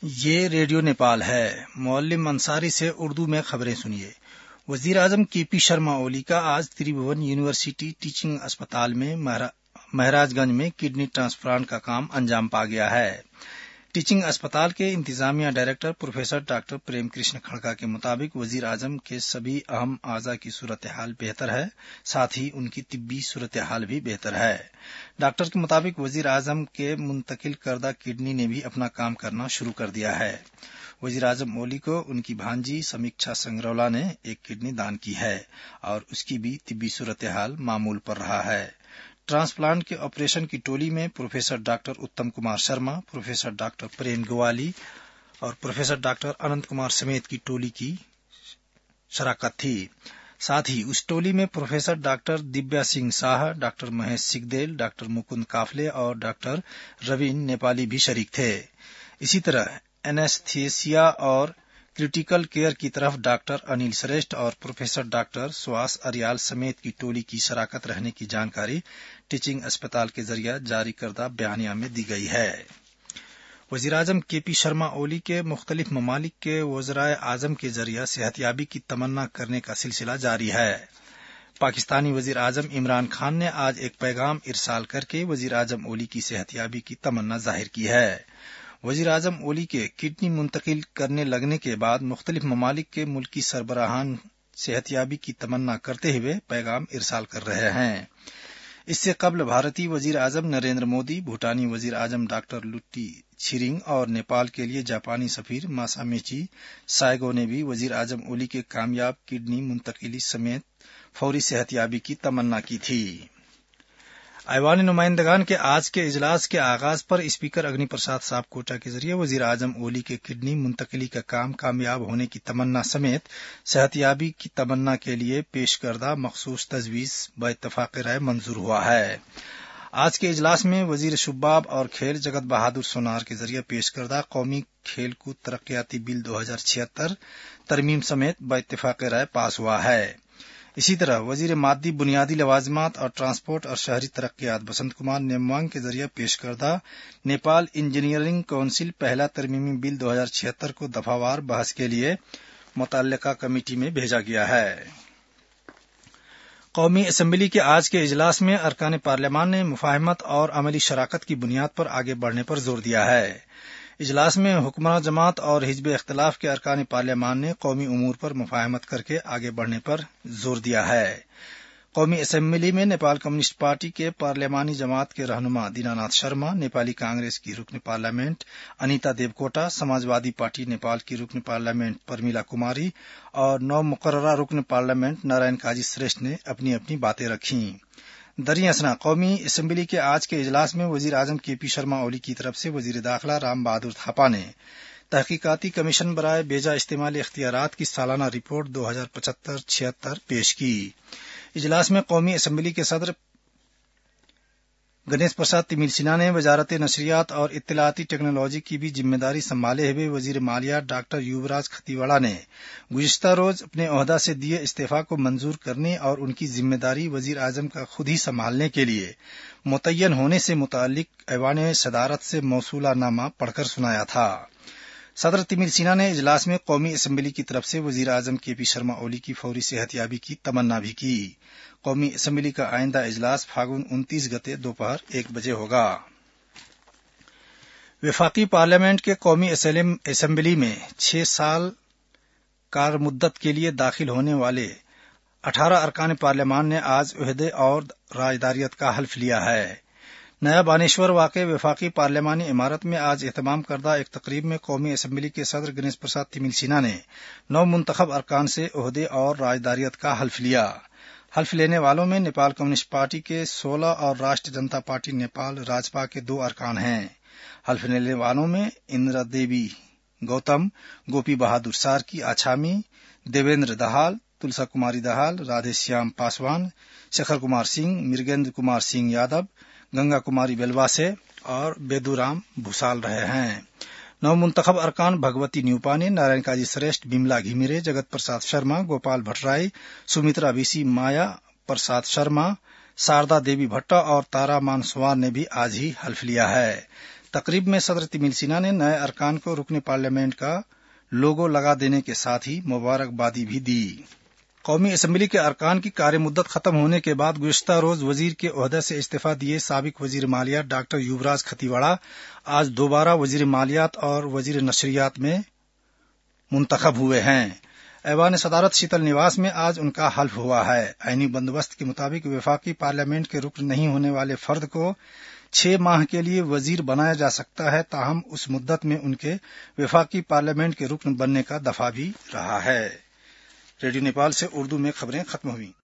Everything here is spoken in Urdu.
یہ ریڈیو نیپال ہے۔ معلم انصاری سے اردو میں خبریں سنیے۔ وزیر اعظم کے پی شرما اولی کا آج تریبھون یونیورسٹی ٹیچنگ اسپتال میں مہاراج گنج میں کڈنی ٹرانسپلانٹ کا کام انجام پا گیا ہے۔ ٹیچنگ اسپتال کے انتظامیہ director professor doctor Prem Krishna Khadka کے مطابق وزیر اعظم کے سبھی اہم اعضاء کی صورتحال بہتر ہے، ساتھ ہی ان کی طبی صورتحال بھی بہتر ہے۔ ڈاکٹر کے مطابق وزیر اعظم کے منتقل کردہ کڈنی نے بھی اپنا کام کرنا شروع کر دیا ہے۔ وزیر اعظم اولی کو ان کی بھانجی سمیکشا سنگرولا نے ایک کڈنی دان کی ہے اور اس کی بھی طبی صورتحال معمول پر رہا ہے۔ ٹرانسپلانٹ کے آپریشن کی ٹولی میں professor doctor Uttam Kumar Sharma, professor doctor Prem Gwali اور پروفیسر ڈاکٹر اننت کمار سمیت کی ٹولی کی شراکت تھی۔ ساتھ ہی اس ٹولی میں professor doctor Dibya Singh Sah, doctor Mahesh Sukhdel, doctor Mukund Kafle اور ڈاکٹر روین نیپالی بھی شریک تھے۔ اسی طرح اینستھیسیا اور کریٹیکل کیئر کی طرف ڈاکٹر انل سریشٹھ اور پروفیسر ڈاکٹر سواس اریال سمیت کی ٹولی کی شراکت رہنے کی جانکاری ٹیچنگ اسپتال کے ذریعہ جاری کردہ بیانیہ میں دی گئی ہے۔ وزیر اعظم کے پی شرما اولی کے مختلف ممالک کے وزرائے اعظم کے ذریعہ صحت یابی کی تمنا کرنے کا سلسلہ جاری ہے۔ پاکستانی وزیر اعظم عمران خان نے آج ایک پیغام ارسال کر کے وزیر اعظم اولی کی صحت یابی کی تمنا ظاہر کی ہے۔ وزیر اعظم اولی کے کڈنی منتقل کرنے لگنے کے بعد مختلف ممالک کے ملکی سربراہان صحت یابی کی تمنا کرتے ہوئے پیغام ارسال کر رہے ہیں۔ اس سے قبل بھارتی وزیر اعظم نریندر مودی، بھوٹانی وزیر اعظم ڈاکٹر لوٹی چھرنگ اور نیپال کے لیے جاپانی سفیر ماسامیچی سائگو نے بھی وزیر اعظم اولی کے کامیاب کڈنی منتقلی سمیت فوری صحت یابی کی تمنا کی تھی۔ ایوان نمائندگان کے آج کے اجلاس کے آغاز پر اسپیکر اگنی پرساد صاحب کوٹا کے ذریعے وزیر اعظم اولی کے کڈنی منتقلی کا کام کامیاب ہونے کی تمنا سمیت صحت یابی کی تمنا کے لیے پیش کردہ مخصوص تجویز باتفاق رائے منظور ہوا ہے۔ آج کے اجلاس میں وزیر شباب اور کھیل جگت بہادر سونار کے ذریعے پیش کردہ قومی کھیل کود ترقیاتی بل 2076 ترمیم سمیت باتفاق رائے پاس ہوا ہے۔ اسی طرح وزیر مادی بنیادی لوازمات اور ٹرانسپورٹ اور شہری ترقیات بسنت کمار نیموانگ کے ذریعے پیش کردہ نیپال انجینئرنگ کونسل پہلا ترمیمی بل 2076 کو دفعہ وار بحث کے لیے متعلقہ کمیٹی میں بھیجا گیا ہے۔ قومی اسمبلی کے آج کے اجلاس میں ارکان پارلیمان نے مفاہمت اور عملی شراکت کی بنیاد پر آگے بڑھنے پر زور دیا ہے۔ اجلاس میں حکمراں جماعت اور حزب اختلاف کے ارکان پارلیمان نے قومی امور پر مفاہمت کر کے آگے بڑھنے پر زور دیا ہے۔ قومی اسمبلی میں نیپال کمیونسٹ پارٹی کے پارلیمانی جماعت کے رہنما دیناناتھ شرما، نیپالی کانگریس کی رکن parliament Anita Devkota, Samajwadi party Nepal کی رکن پارلیمنٹ پرمیلا کماری اور نو مقررہ رکن پارلیمنٹ نارائن کاجی سریشٹھ نے اپنی اپنی باتیں رکھیں۔ دریں اثنا قومی اسمبلی کے آج کے اجلاس میں وزیر اعظم کے پی شرما اولی کی طرف سے وزیر داخلہ رام بہادر تھاپا نے تحقیقاتی کمیشن برائے بیجا استعمال اختیارات کی سالانہ رپورٹ 2075-76 پیش کی۔ اجلاس میں قومی اسمبلی کے صدر گنیش پرساد تمیل سنہا نے وزارت نشریات اور اطلاعاتی ٹیکنالوجی کی بھی ذمہ داری سنبھالے ہوئے وزیر مالیات ڈاکٹر یووراج کھتیواڑا نے گزشتہ روز اپنے عہدہ سے دیے استعفی کو منظور کرنے اور ان کی ذمہ داری وزیر اعظم کا خود ہی سنبھالنے کے لیے متعین ہونے سے متعلق ایوان صدارت سے موصولہ نامہ پڑھ کر سنایا تھا۔ صدر تمیل سنہا نے اجلاس میں قومی اسمبلی کی طرف سے وزیر اعظم کے پی شرما اولی کی فوری صحت یابی کی تمنا بھی کی۔ قومی اسمبلی کا آئندہ اجلاس فاگن 29 گتے دوپہر 1 بجے ہوگا۔ وفاقی پارلیمنٹ کے قومی اسمبلی میں 6 سال کار مدت کے لیے داخل ہونے والے 18 ارکان پارلیمان نے آج عہدے اور راجداریت کا حلف لیا ہے۔ نیا بانیشور واقع وفاقی پارلیمانی عمارت میں آج اہتمام کردہ ایک تقریب میں قومی اسمبلی کے صدر گنیش پرساد تمیل سنہا نے 9 منتخب ارکان سے عہدے اور راجداریت کا حلف لیا۔ حلف لینے والوں میں نیپال کمیونسٹ پارٹی کے 16 اور راشٹریہ جنتا پارٹی نیپال راجپا کے 2 ارکان ہیں۔ حلف لینے والوں میں اندرا دیوی گوتم، گوپی بہادر سارکی آچھامی، دیویندر دہال، تلسا کماری دہال، رادھے شیام پاسوان، شیکھر کمار سنگھ، مرگیندر کمار سنگھ یادو، گنگا کماری بیلواسے اور بیدورام بھوسال رہے ہیں۔ 9 منتخب ارکان بھگوتی نیوپانے، نارائن کاجی سریشٹھ، بملا گھیمیرے، جگت پرساد شرما، گوپال بھٹرائی، سمترا بیسی، مایا پرساد شرما، ساردا دیوی بھٹا اور تارا مان سوار نے بھی آج ہی حلف لیا ہے۔ तकरीब में सदर तिमिल सिन्हा ने नए अरकान को रुकन पार्लियामेंट का लोगो लगा देने के साथ ही मुबारकबादी भी दी। कौमी असम्बली के अरकान की कार्य मुद्दत खत्म होने के बाद गुज़िश्ता रोज वजीर के ओहदे से इस्तीफा दिए साबिक वजीर मालियात डॉक्टर युवराज खतीवड़ा आज दोबारा वजीर मालियात और वजीर नशरियात में मुंतखब हुए हैं। ऐवान सदारत शीतल निवास में आज उनका हल्फ हुआ है। आईनी बंदोबस्त के मुताबिक वफाकी पार्लियामेंट के रुकन नहीं होने वाले फर्द को 6 माह के लिए वजीर बनाया जा सकता है, ताहम उस मुद्दत में उनके वफाकी पार्लियामेंट के रुकन बनने का दफा भी रहा है। रेडियो नेपाल से उर्दू में खबरें खत्म हुई।